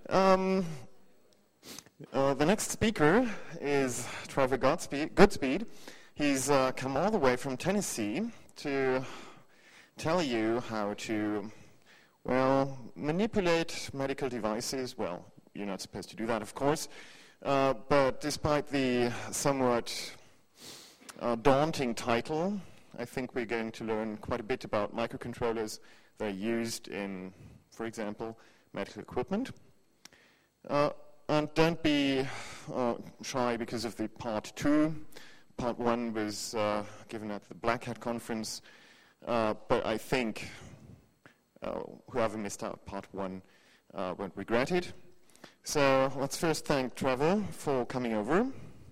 The next speaker is Trevor Goodspeed. He's come all the way from Tennessee to tell you how to, manipulate medical devices. Well, you're not supposed to do that, of course. But despite the somewhat daunting title, I think we're going to learn quite a bit about microcontrollers that are used in, for example, medical equipment. And don't be shy because of the part 2. Part 1 was given at the Black Hat conference, but I think whoever missed out part 1 won't regret it. So let's first thank Trevor for coming over.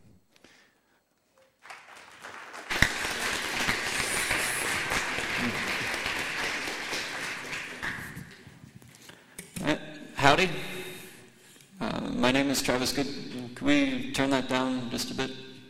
Howdy. My name is Travis Good. Can we turn that down just a bit?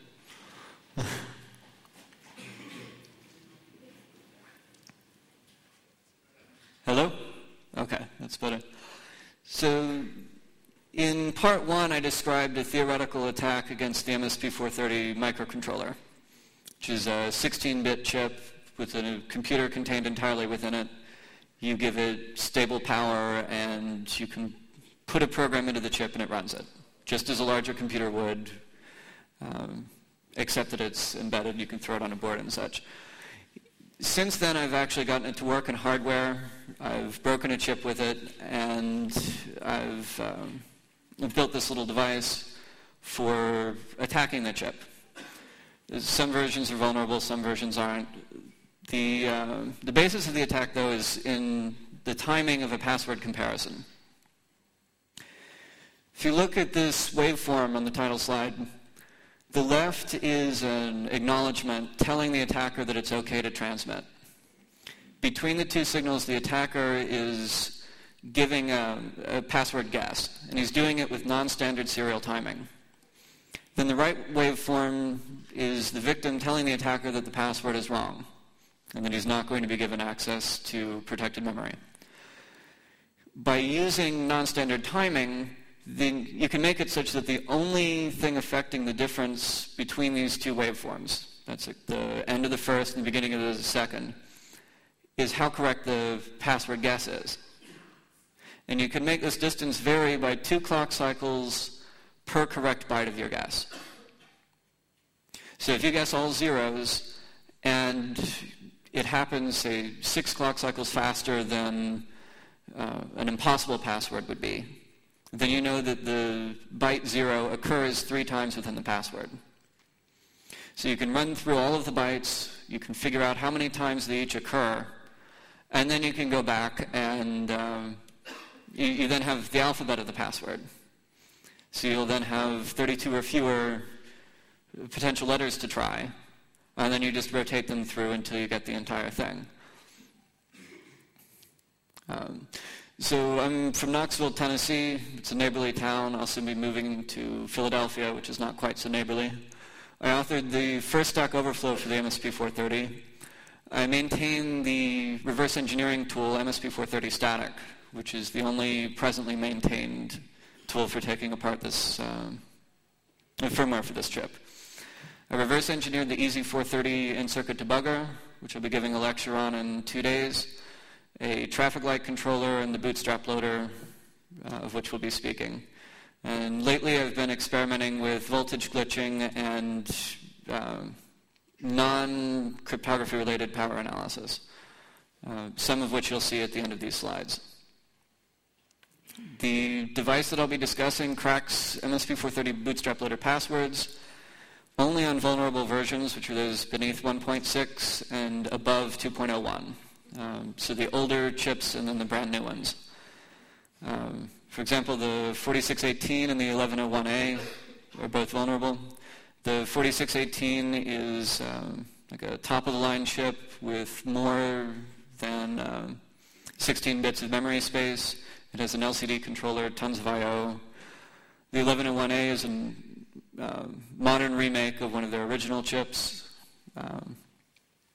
Hello? Okay, that's better. So, in part 1, I described a theoretical attack against the MSP430 microcontroller, which is a 16-bit chip with a computer contained entirely within it. You give it stable power, and you can put a program into the chip, and it runs it, just as a larger computer would, except that it's embedded. You can throw it on a board and such. Since then, I've actually gotten it to work in hardware. I've broken a chip with it, and I've built this little device for attacking the chip. Some versions are vulnerable, some versions aren't. The basis of the attack, though, is in the timing of a password comparison. If you look at this waveform on the title slide, the left is an acknowledgement telling the attacker that it's okay to transmit. Between the two signals, the attacker is giving a password guess, and he's doing it with non-standard serial timing. Then the right waveform is the victim telling the attacker that the password is wrong, and that he's not going to be given access to protected memory. By using non-standard timing, then you can make it such that the only thing affecting the difference between these two waveforms, that's like the end of the first and the beginning of the second, is how correct the password guess is. And you can make this distance vary by 2 clock cycles per correct byte of your guess. So if you guess all zeros, and it happens, say, 6 clock cycles faster than an impossible password would be, then you know that the byte 0 occurs 3 times within the password. So you can run through all of the bytes, you can figure out how many times they each occur, and then you can go back and you then have the alphabet of the password. So you'll then have 32 or fewer potential letters to try, and then you just rotate them through until you get the entire thing. So I'm from Knoxville, Tennessee. It's a neighborly town. I'll soon be moving to Philadelphia, which is not quite so neighborly. I authored the first Stack Overflow for the MSP430. I maintain the reverse engineering tool MSP430 Static, which is the only presently maintained tool for taking apart this firmware for this chip. I reverse engineered the EZ430 in-circuit debugger, which I'll be giving a lecture on in 2 days, a traffic light controller, and the bootstrap loader, of which we'll be speaking. And lately I've been experimenting with voltage glitching and non-cryptography related power analysis, some of which you'll see at the end of these slides. The device that I'll be discussing cracks MSP430 bootstrap loader passwords only on vulnerable versions, which are those beneath 1.6 and above 2.01. So the older chips and then the brand new ones. For example, the 4618 and the 1101A are both vulnerable. The 4618 is like a top-of-the-line chip with more than 16 bits of memory space. It has an LCD controller, tons of I/O. The 1101A is a modern remake of one of their original chips.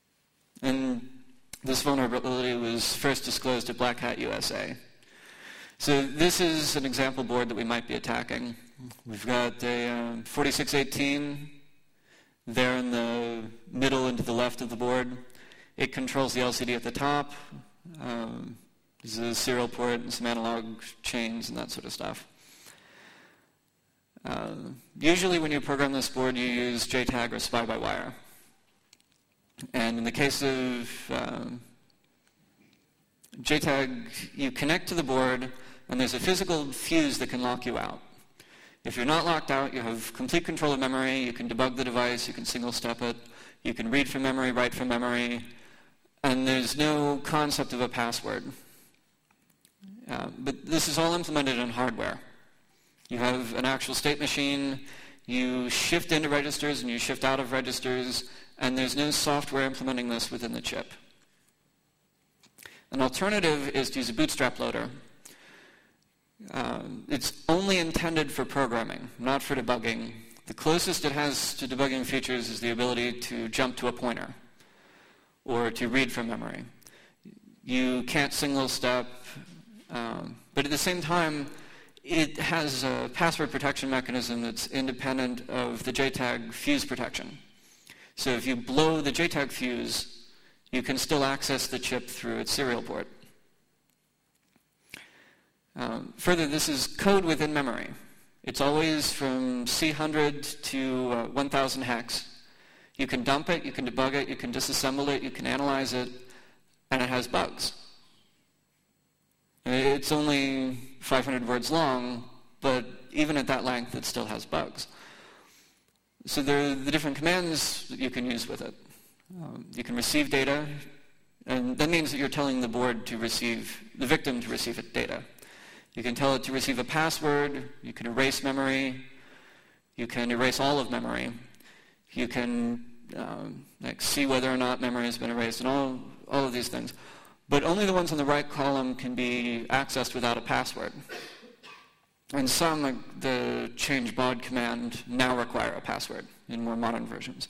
And this vulnerability was first disclosed at Black Hat USA. So this is an example board that we might be attacking. We've got a 4618 there in the middle and to the left of the board. It controls the LCD at the top. There's a serial port and some analog chains and that sort of stuff. Usually when you program this board, you use JTAG or SPI-by-wire. And in the case of JTAG, you connect to the board, and there's a physical fuse that can lock you out. If you're not locked out, you have complete control of memory. You can debug the device. You can single-step it. You can read from memory, write from memory. And there's no concept of a password. But this is all implemented in hardware. You have an actual state machine. You shift into registers and you shift out of registers. And there's no software implementing this within the chip. An alternative is to use a bootstrap loader. It's only intended for programming, not for debugging. The closest it has to debugging features is the ability to jump to a pointer or to read from memory. You can't single step, but at the same time, it has a password protection mechanism that's independent of the JTAG fuse protection. So if you blow the JTAG fuse, you can still access the chip through its serial port. Further, this is code within memory. It's always from C100 to 1000 hex. You can dump it, you can debug it, you can disassemble it, you can analyze it, and it has bugs. It's only 500 words long, but even at that length, it still has bugs. So there are the different commands that you can use with it. You can receive data, and that means that you're telling the board to receive, the victim to receive its data. You can tell it to receive a password, you can erase memory, you can erase all of memory, you can see whether or not memory has been erased, and all of these things. But only the ones in the right column can be accessed without a password. And some, like the change baud command, now require a password in more modern versions.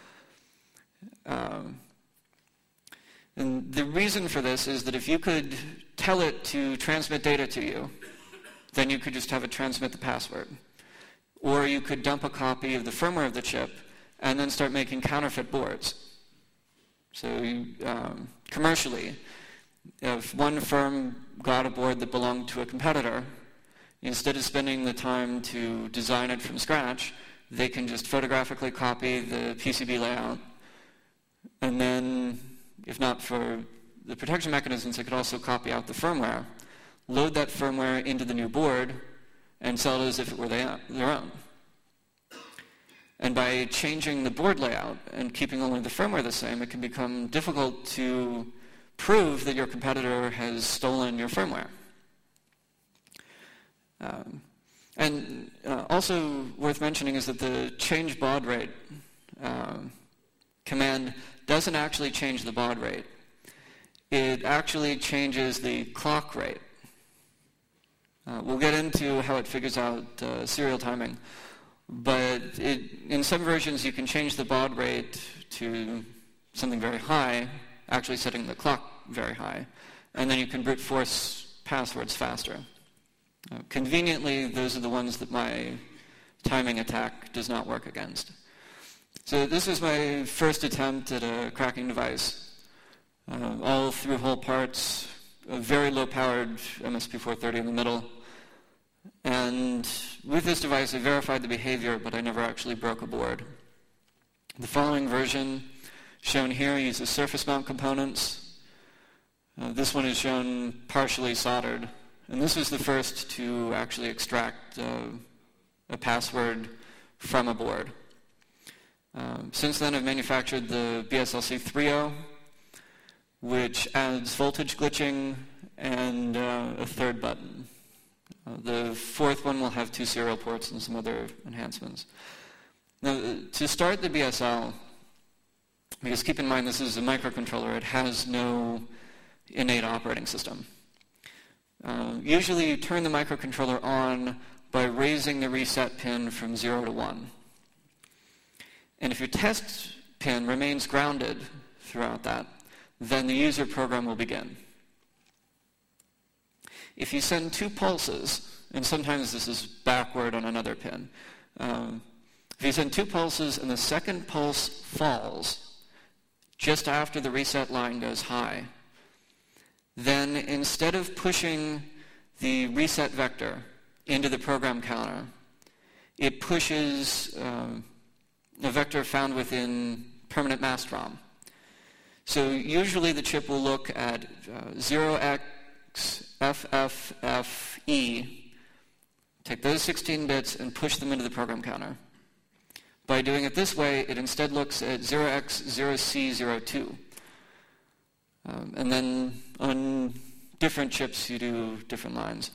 And the reason for this is that if you could tell it to transmit data to you, then you could just have it transmit the password. Or you could dump a copy of the firmware of the chip and then start making counterfeit boards. So commercially, if one firm got a board that belonged to a competitor, instead of spending the time to design it from scratch, they can just photographically copy the PCB layout. And then, if not for the protection mechanisms, they could also copy out the firmware, load that firmware into the new board, and sell it as if it were their own. And by changing the board layout and keeping only the firmware the same, it can become difficult to prove that your competitor has stolen your firmware. And also worth mentioning is that the change baud rate command doesn't actually change the baud rate. It actually changes the clock rate. We'll get into how it figures out serial timing. But in some versions, you can change the baud rate to something very high, actually setting the clock very high. And then you can brute force passwords faster. Conveniently, those are the ones that my timing attack does not work against. So this was my first attempt at a cracking device. All through-hole parts, a very low-powered MSP430 in the middle. And with this device, I verified the behavior, but I never actually broke a board. The following version, shown here, uses surface mount components. This one is shown partially soldered. And this was the first to actually extract a password from a board. Since then, I've manufactured the BSLC 3.0, which adds voltage glitching and a third button. The fourth one will have 2 serial ports and some other enhancements. Now, to start the BSL, because keep in mind this is a microcontroller, it has no innate operating system. Usually you turn the microcontroller on by raising the reset pin from 0 to 1. And if your test pin remains grounded throughout that, then the user program will begin. If you send 2 pulses, and sometimes this is backward on another pin, if you send 2 pulses and the second pulse falls just after the reset line goes high, then instead of pushing the reset vector into the program counter, it pushes a vector found within permanent masked ROM. So usually the chip will look at 0xFFFE, take those 16 bits and push them into the program counter. By doing it this way, it instead looks at 0x0C02. And then on different chips, you do different lines.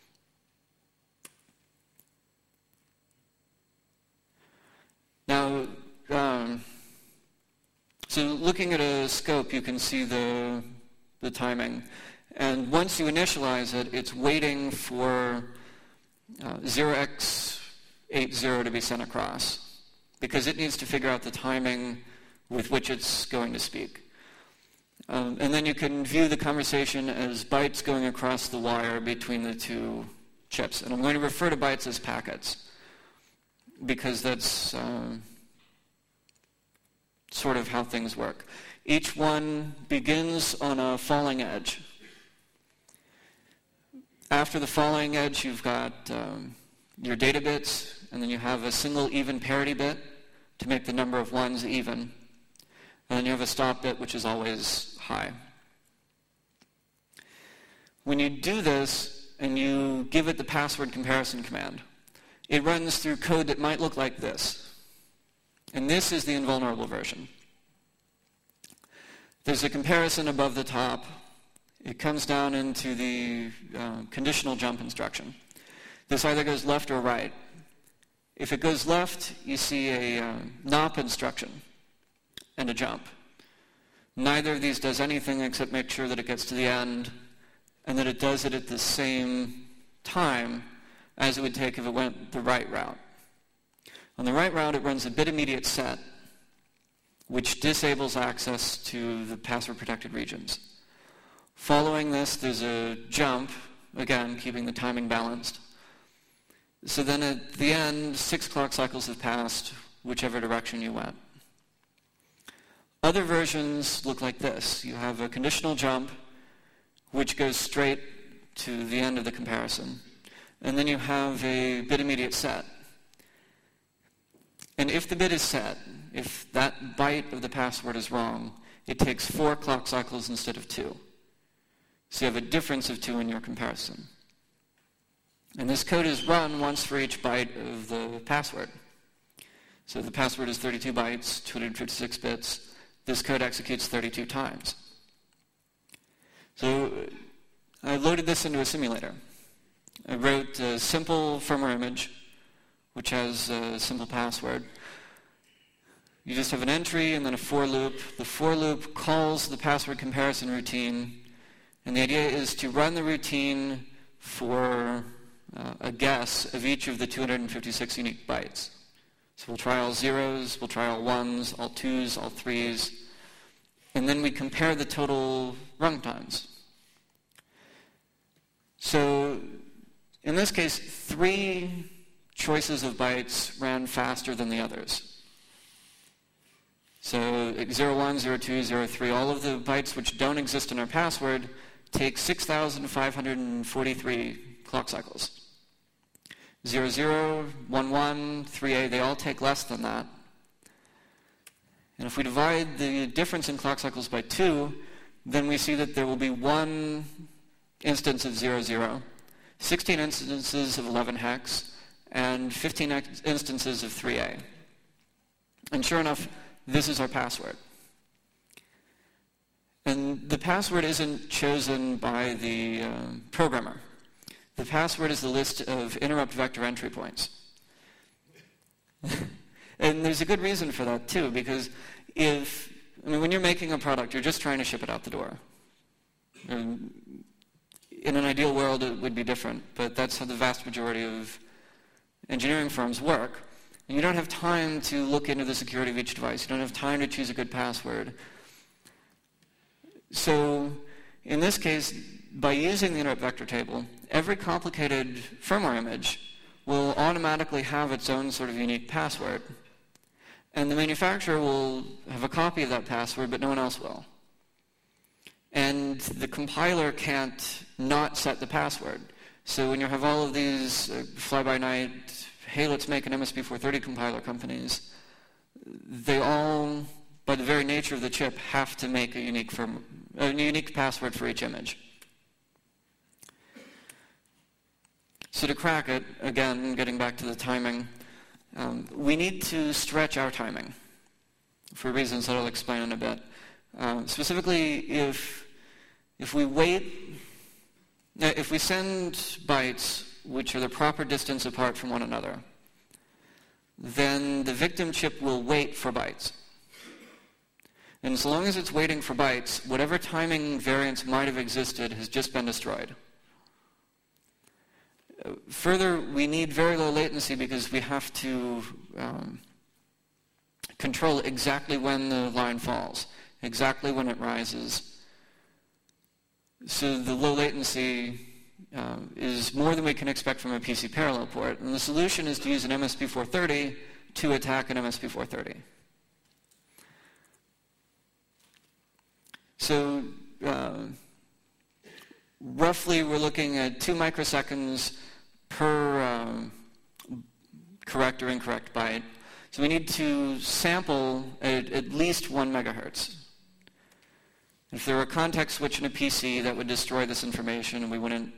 Now, so looking at a scope, you can see the timing. And once you initialize it, it's waiting for 0x80 to be sent across, because it needs to figure out the timing with which it's going to speak. And then you can view the conversation as bytes going across the wire between the 2 chips. And I'm going to refer to bytes as packets, because that's sort of how things work. Each one begins on a falling edge. After the falling edge, you've got your data bits, and then you have a single even parity bit to make the number of ones even. And then you have a stop bit, which is always high. When you do this, and you give it the password comparison command, it runs through code that might look like this. And this is the invulnerable version. There's a comparison above the top. It comes down into the conditional jump instruction. This either goes left or right. If it goes left, you see a NOP instruction and a jump. Neither of these does anything except make sure that it gets to the end and that it does it at the same time as it would take if it went the right route. On the right route, it runs a bit immediate set, which disables access to the password-protected regions. Following this, there's a jump, again, keeping the timing balanced. So then at the end, 6 clock cycles have passed, whichever direction you went. Other versions look like this. You have a conditional jump, which goes straight to the end of the comparison. And then you have a bit immediate set. And if the bit is set, if that byte of the password is wrong, it takes 4 clock cycles instead of 2. So you have a difference of 2 in your comparison. And this code is run once for each byte of the password. So the password is 32 bytes, 256 bits. This code executes 32 times. So I loaded this into a simulator. I wrote a simple firmware image, which has a simple password. You just have an entry and then a for loop. The for loop calls the password comparison routine, and the idea is to run the routine for a guess of each of the 256 unique bytes. So we'll try all zeros, we'll try all ones, all twos, all threes, and then we compare the total run times. So in this case, 3 choices of bytes ran faster than the others. So 01, 02, 03, all of the bytes which don't exist in our password take 6,543 clock cycles. 00, 11, 3A, they all take less than that. And if we divide the difference in clock cycles by 2, then we see that there will be 1 instance of 00, 16 instances of 11 hex, and 15 instances of 3A. And sure enough, this is our password. And the password isn't chosen by the programmer. The password is the list of interrupt vector entry points. And there's a good reason for that, too, because when you're making a product, you're just trying to ship it out the door. In an ideal world, it would be different, but that's how the vast majority of engineering firms work. And you don't have time to look into the security of each device. You don't have time to choose a good password. So in this case, by using the interrupt vector table, every complicated firmware image will automatically have its own sort of unique password. And the manufacturer will have a copy of that password, but no one else will. And the compiler can't not set the password. So when you have all of these fly-by-night, hey, let's make an MSP430 compiler companies, they all, by the very nature of the chip, have to make a unique password for each image. So to crack it, again, getting back to the timing, we need to stretch our timing for reasons that I'll explain in a bit. Specifically, if we send bytes which are the proper distance apart from one another, then the victim chip will wait for bytes. And so long as it's waiting for bytes, whatever timing variance might have existed has just been destroyed. Further, we need very low latency because we have to control exactly when the line falls, exactly when it rises. So the low latency is more than we can expect from a PC parallel port. And the solution is to use an MSP430 to attack an MSP430. So roughly we're looking at 2 microseconds per correct or incorrect byte. So we need to sample at least 1 megahertz. If there were a context switch in a PC, that would destroy this information and we wouldn't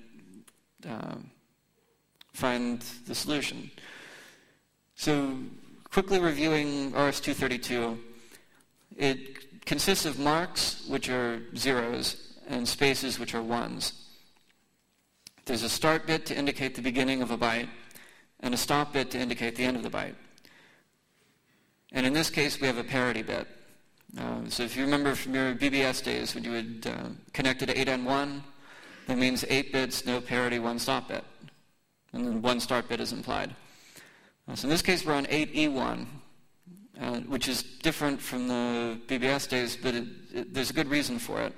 find the solution. So quickly reviewing RS-232, it consists of marks, which are zeros, and spaces, which are ones. There's a start bit to indicate the beginning of a byte, and a stop bit to indicate the end of the byte. And in this case, we have a parity bit. So if you remember from your BBS days, when you would connect it to 8N1, that means 8 bits, no parity, 1 stop bit. And then 1 start bit is implied. So in this case, we're on 8E1, which is different from the BBS days, but there's a good reason for it.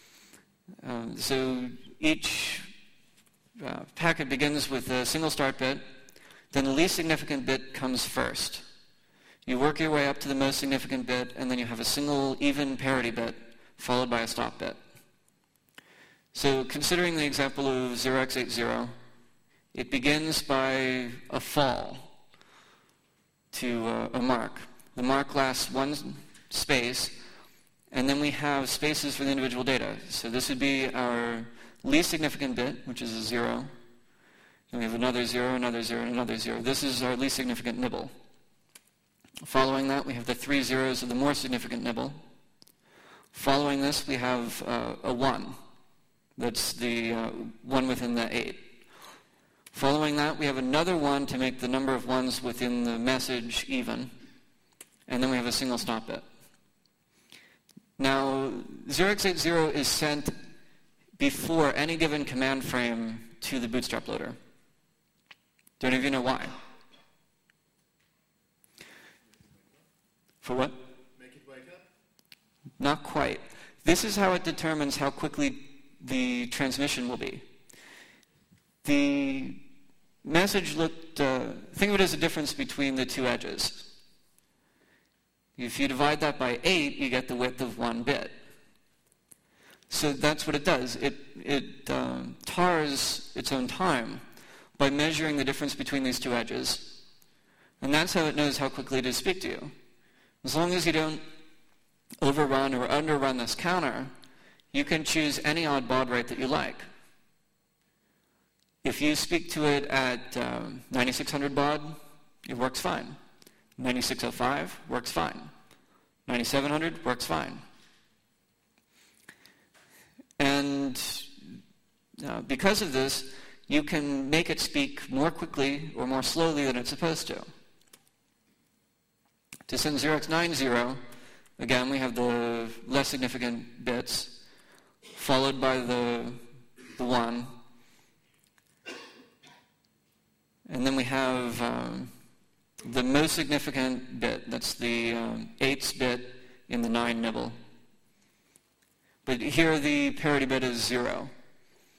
So each packet begins with a single start bit, then the least significant bit comes first. You work your way up to the most significant bit, and then you have a single even parity bit followed by a stop bit. So considering the example of 0x80, it begins by a fall to a mark. The mark lasts 1 space, and then we have spaces for the individual data. So this would be our least significant bit, which is a 0. Then we have another 0, another 0, and another 0. This is our least significant nibble. Following that, we have the 3 zeros of the more significant nibble. Following this, we have a 1. That's the 1 within the 8. Following that, we have another 1 to make the number of 1s within the message even. And then we have a single stop bit. Now, 0x80 is sent before any given command frame to the Bootstrap loader. Do any of you know why? For what? Make it wake up? Not quite. This is how it determines how quickly the transmission will be. The message looked, think of it as a difference between the 2 edges. If you divide that by 8, you get the width of 1 bit. So that's what it does. It tars its own time by measuring the difference between these 2 edges. And that's how it knows how quickly to speak to you. As long as you don't overrun or underrun this counter, you can choose any odd baud rate that you like. If you speak to it at 9600 baud, it works fine. 9605 works fine. 9700 works fine. And because of this, you can make it speak more quickly or more slowly than it's supposed to. To send 0x90, again, we have the less significant bits, followed by the 1. And then we have the most significant bit. That's the 8th bit in the 9 nibble. But here the parity bit is 0.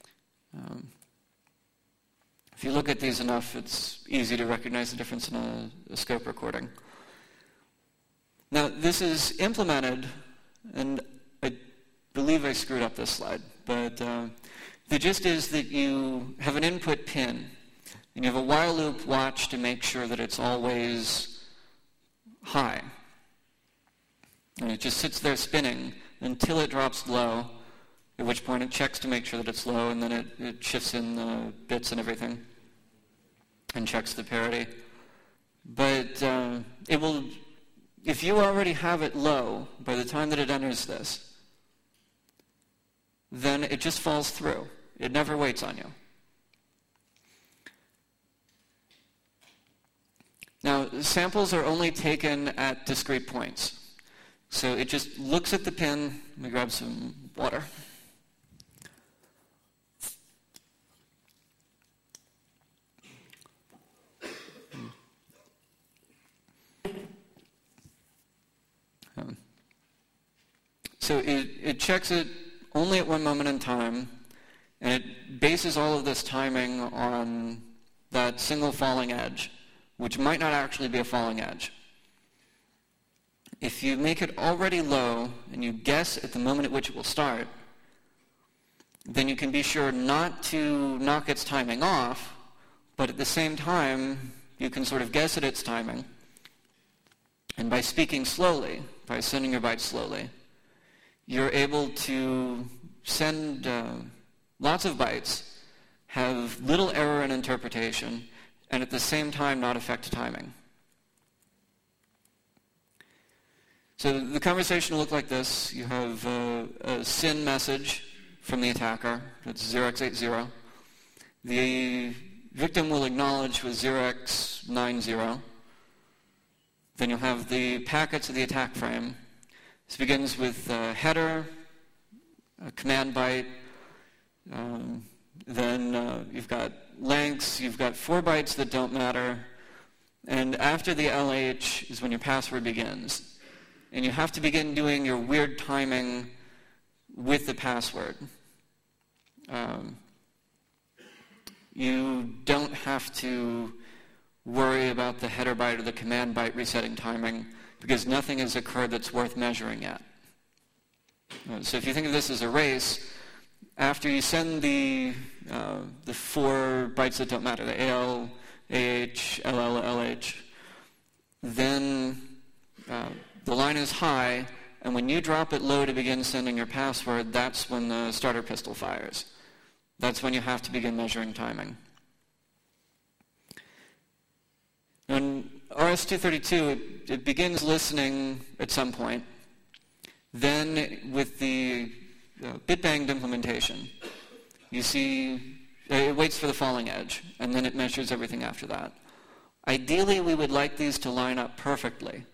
If you look at these enough, it's easy to recognize the difference in a scope recording. Now, this is implemented, and I believe I screwed up this slide, but the gist is that you have an input pin, and you have a while loop watch to make sure that it's always high. And it just sits there spinning until it drops low, at which point it checks to make sure that it's low, and then it shifts in the bits and everything and checks the parity. But it will, if you already have it low by the time that it enters this, then it just falls through. It never waits on you. Now, samples are only taken at discrete points. So it just looks at the pin. Let me grab some water. So it checks it only at one moment in time, and it bases all of this timing on that single falling edge, which might not actually be a falling edge. If you make it already low and you guess at the moment at which it will start, then you can be sure not to knock its timing off, but at the same time, you can sort of guess at its timing. And by speaking slowly, by sending your bytes slowly, you're able to send lots of bytes, have little error in interpretation, and at the same time not affect timing. So the conversation will look like this. You have a SYN message from the attacker. That's 0x80. The victim will acknowledge with 0x90. Then you'll have the packets of the attack frame. This begins with a header, a command byte, then you've got lengths, you've got 4 bytes that don't matter, and after the LH is when your password begins. And you have to begin doing your weird timing with the password. You don't have to worry about the header byte or the command byte resetting timing, because nothing has occurred that's worth measuring yet. So if you think of this as a race, after you send the 4 bytes that don't matter, the AL, AH, LL, LH, then the line is high, and when you drop it low to begin sending your password, that's when the starter pistol fires. That's when you have to begin measuring timing. In RS-232, it begins listening at some point. Then, with the bit-banged implementation, you see it waits for the falling edge, and then it measures everything after that. Ideally, we would like these to line up perfectly.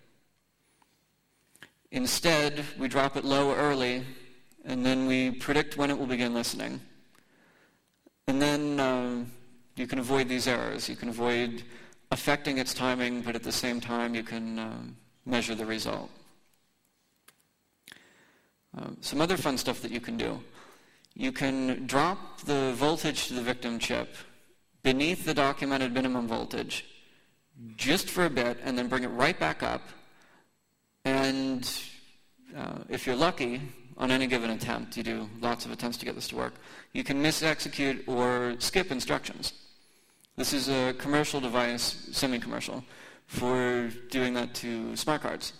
Instead, we drop it low early, and then we predict when it will begin listening. And then you can avoid these errors. You can avoid affecting its timing, but at the same time you can measure the result. Some other fun stuff that you can do. You can drop the voltage to the victim chip beneath the documented minimum voltage just for a bit, and then bring it right back up. And if you're lucky, on any given attempt, you do lots of attempts to get this to work, you can misexecute or skip instructions. This is a commercial device, semi-commercial, for doing that to smart cards.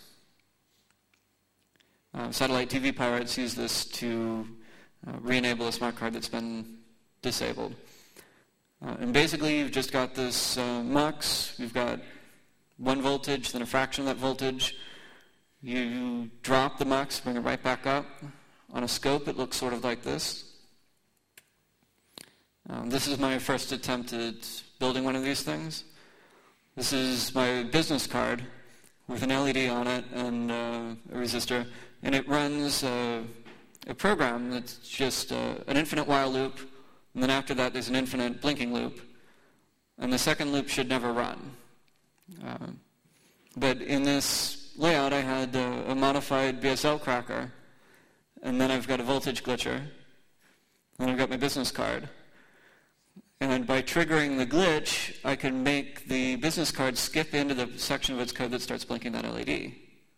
Satellite TV pirates use this to re-enable a smart card that's been disabled. And basically, you've just got this mux. You've got 1 voltage, then a fraction of that voltage. You drop the mux, bring it right back up. On a scope, it looks sort of like this. This is my first attempt at building one of these things. This is my business card with an LED on it and a resistor, and it runs a program that's just an infinite while loop, and then after that there's an infinite blinking loop, and the second loop should never run. But in this layout I had a modified BSL cracker, and then I've got a voltage glitcher, and I've got my business card. And by triggering the glitch, I can make the business card skip into the section of its code that starts blinking that LED.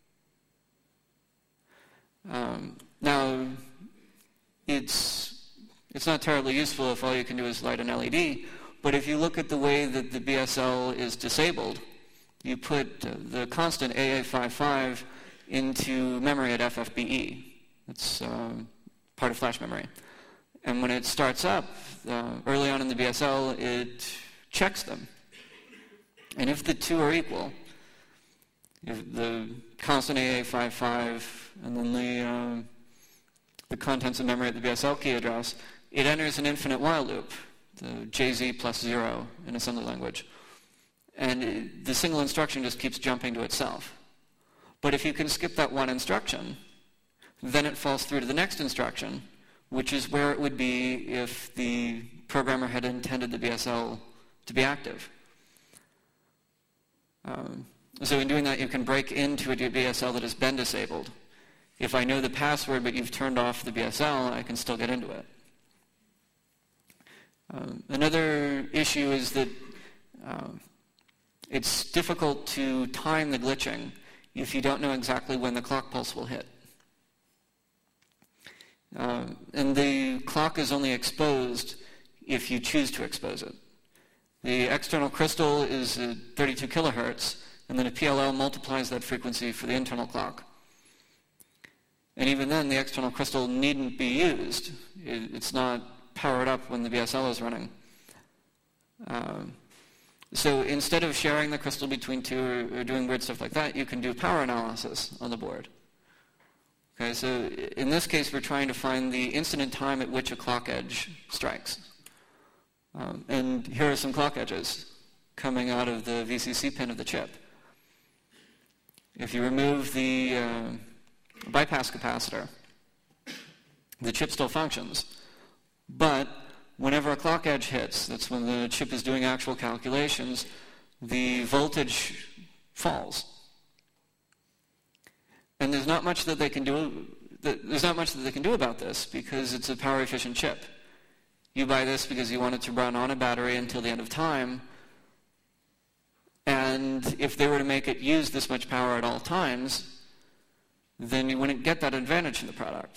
Now, it's not terribly useful if all you can do is light an LED, but if you look at the way that the BSL is disabled, you put the constant AA55 into memory at FFBE. It's part of flash memory. And when it starts up, early on in the BSL, it checks them. And if the two are equal, if the constant AA55 and then the contents of memory at the BSL key address, it enters an infinite while loop, the JZ plus 0 in assembly language. And the single instruction just keeps jumping to itself. But if you can skip that one instruction, then it falls through to the next instruction, which is where it would be if the programmer had intended the BSL to be active. So in doing that, you can break into a BSL that has been disabled. If I know the password but you've turned off the BSL, I can still get into it. Another issue is that it's difficult to time the glitching if you don't know exactly when the clock pulse will hit. And the clock is only exposed if you choose to expose it. The external crystal is at 32 kilohertz, and then a PLL multiplies that frequency for the internal clock. And even then, the external crystal needn't be used. It's not powered up when the BSL is running. So instead of sharing the crystal between two or doing weird stuff like that, you can do power analysis on the board. Okay, so in this case, we're trying to find the incident time at which a clock edge strikes. And here are some clock edges coming out of the VCC pin of the chip. If you remove the bypass capacitor, the chip still functions. But whenever a clock edge hits, that's when the chip is doing actual calculations, the voltage falls. And there's not much that they can do. There's not much that they can do about this because it's a power-efficient chip. You buy this because you want it to run on a battery until the end of time. And if they were to make it use this much power at all times, then you wouldn't get that advantage in the product.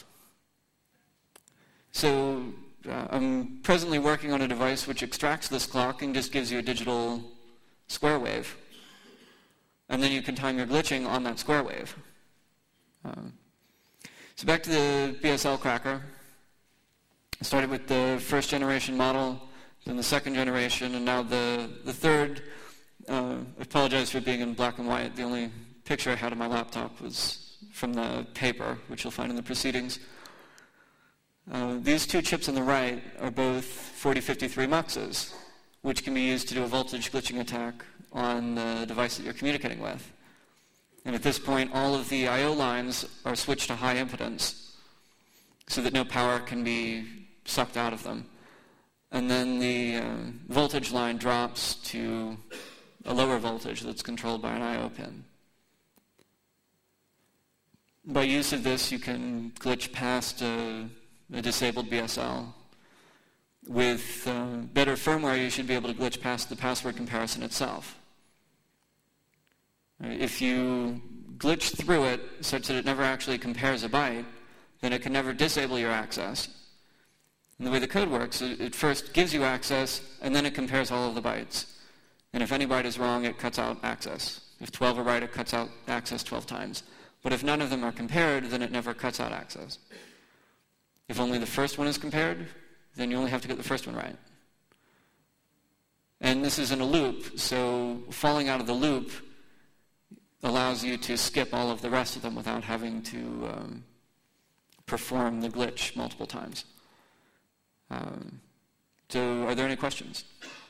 So I'm presently working on a device which extracts this clock and just gives you a digital square wave. And then you can time your glitching on that square wave. So back to the BSL cracker. I started with the first generation model, then the second generation, and now the third. I apologize for being in black and white. The only picture I had on my laptop was from the paper, which you'll find in the proceedings. These two chips on the right are both 4053 muxes, which can be used to do a voltage glitching attack on the device that you're communicating with. And at this point, all of the I/O lines are switched to high impedance so that no power can be sucked out of them. And then the voltage line drops to a lower voltage that's controlled by an I/O pin. By use of this, you can glitch past a disabled BSL. With better firmware, you should be able to glitch past the password comparison itself. If you glitch through it such that it never actually compares a byte, then it can never disable your access. And the way the code works, it first gives you access, and then it compares all of the bytes. And if any byte is wrong, it cuts out access. If 12 are right, it cuts out access 12 times. But if none of them are compared, then it never cuts out access. If only the first one is compared, then you only have to get the first one right. And this is in a loop, so falling out of the loop allows you to skip all of the rest of them without having to perform the glitch multiple times. So are there any questions?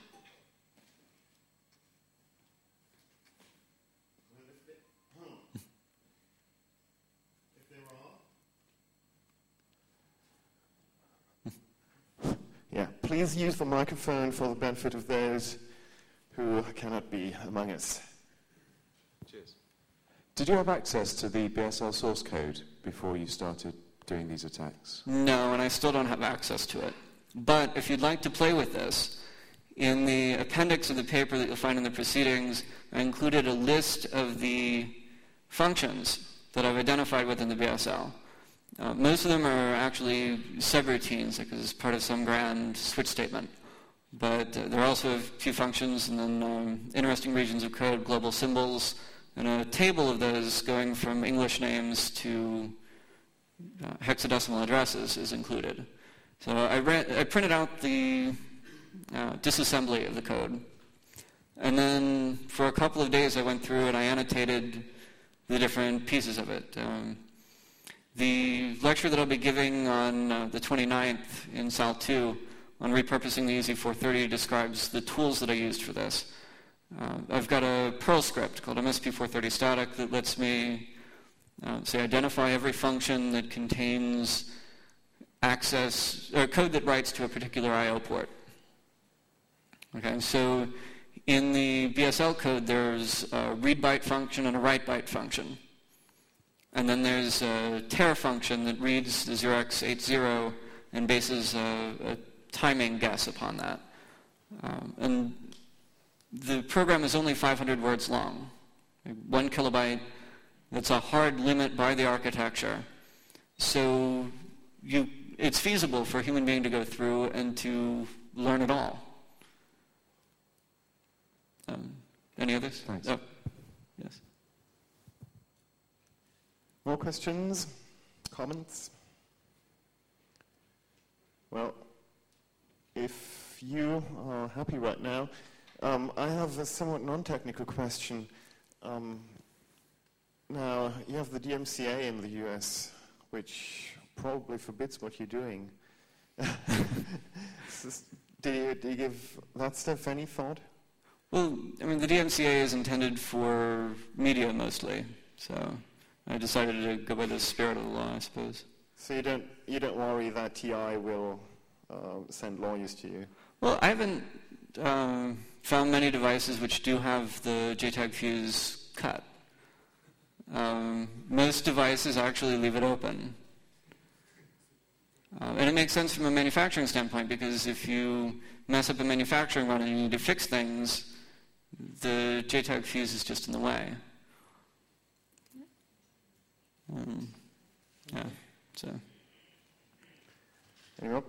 Yeah, please use the microphone for the benefit of those who cannot be among us. Cheers. Did you have access to the BSL source code before you started doing these attacks? No, and I still don't have access to it. But if you'd like to play with this, In the appendix of the paper that you'll find in the proceedings, I included a list of the functions that I've identified within the BSL. Most of them are actually subroutines, like as part of some grand switch statement. But there are also a few functions and then interesting regions of code, global symbols, and a table of those going from English names to hexadecimal addresses is included. So I printed out the disassembly of the code. And then for a couple of days I went through and I annotated the different pieces of it. The lecture that I'll be giving on the 29th in SAL 2 on repurposing the EZ430 describes the tools that I used for this. I've got a Perl script called MSP430 static that lets me say identify every function that contains access or code that writes to a particular I/O port. Okay, so in the BSL code there's a read byte function and a write byte function. And then there's a tare function that reads the 0x80 and bases a timing guess upon that. And the program is only 500 words long, 1 kilobyte. That's a hard limit by the architecture. So it's feasible for a human being to go through and to learn it all. Any others? Thanks. Oh, yes. More questions? Comments? Well, if you are happy right now, I have a somewhat non-technical question. Now, you have the DMCA in the US, which probably forbids what you're doing. Do you give that stuff any thought? Well, I mean, the DMCA is intended for media mostly, so I decided to go by the spirit of the law, I suppose. So you don't worry that TI will send lawyers to you? Well, I haven't found many devices which do have the JTAG fuse cut. Most devices actually leave it open. And it makes sense from a manufacturing standpoint, because if you mess up a manufacturing run and you need to fix things, the JTAG fuse is just in the way. Yeah, so. Any more?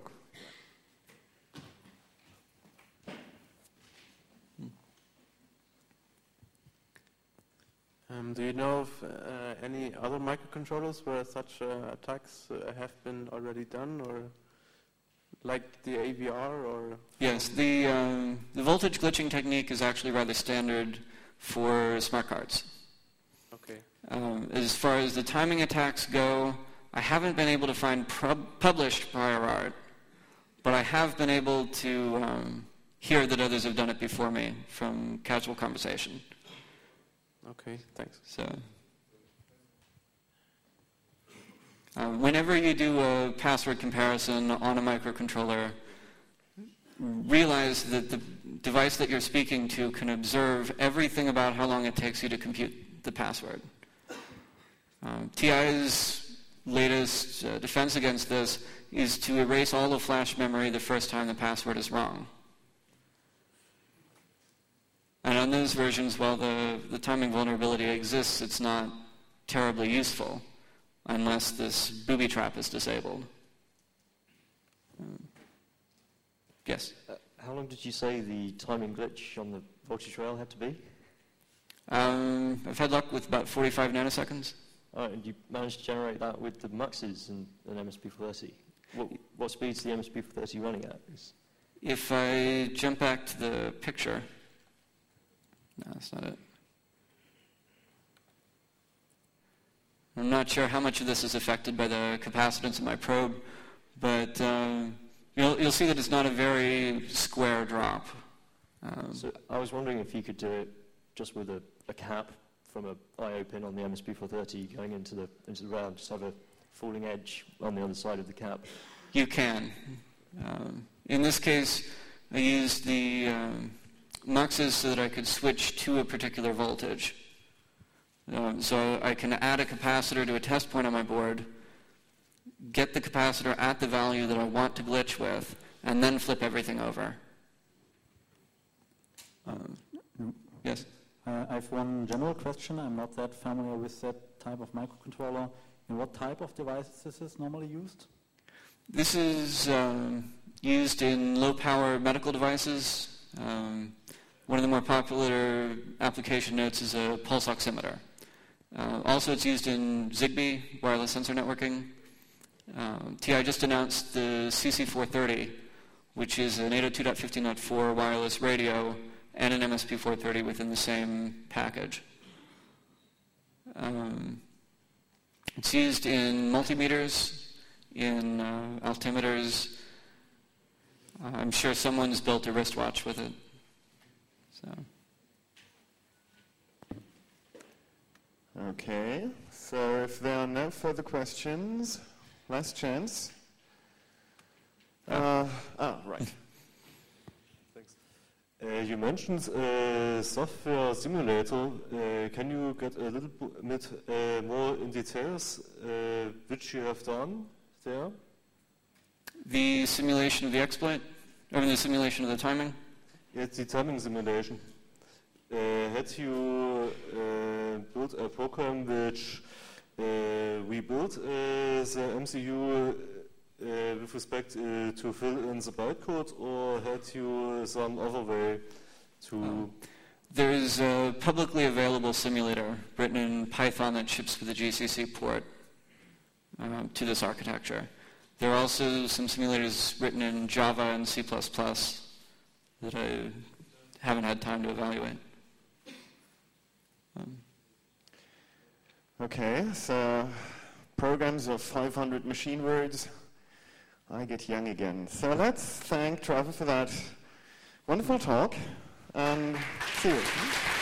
Do you know of any other microcontrollers where such attacks have been already done, or like the AVR, or? Yes, the voltage glitching technique is actually rather standard for smart cards. Okay. As far as the timing attacks go, I haven't been able to find published prior art, but I have been able to hear that others have done it before me from casual conversation. Okay, thanks. So, whenever you do a password comparison on a microcontroller, realize that the device that you're speaking to can observe everything about how long it takes you to compute the password. TI's latest defense against this is to erase all the flash memory the first time the password is wrong. And on those versions, while the timing vulnerability exists, it's not terribly useful unless this booby trap is disabled. Yes? How long did you say the timing glitch on the voltage rail had to be? I've had luck with about 45 nanoseconds. And you managed to generate that with the muxes and an MSP430. What speed's the MSP430 running at? If I jump back to the picture... No, that's not it. I'm not sure how much of this is affected by the capacitance of my probe, but you'll see that it's not a very square drop. So I was wondering if you could do it just with a cap from an I/O pin on the MSP430 going into the rail, just have a falling edge on the other side of the cap. You can. In this case, I used the muxes so that I could switch to a particular voltage. So I can add a capacitor to a test point on my board, get the capacitor at the value that I want to glitch with, and then flip everything over. Yes? I have one general question. I'm not that familiar with that type of microcontroller. In what type of devices is this normally used? This is used in low-power medical devices. One of the more popular application notes is a pulse oximeter. Also, it's used in Zigbee, wireless sensor networking. TI just announced the CC430, which is an 802.15.4 wireless radio and an MSP430 within the same package. It's used in multimeters, in altimeters. I'm sure someone's built a wristwatch with it. So. Okay, so if there are no further questions, last chance. Right. Thanks. You mentioned software simulator. Can you get a little bit more in details which you have done there? The simulation of the exploit? I mean the simulation of the timing? It's the timing simulation. Had you built a program which rebuilt the MCU with respect to fill in the bytecode, or had you some other way to... There is a publicly available simulator written in Python that ships with the GCC port to this architecture. There are also some simulators written in Java and C++ that I haven't had time to evaluate. Okay, so programs of 500 machine words, I get young again. So let's thank Trevor for that wonderful talk, and see you.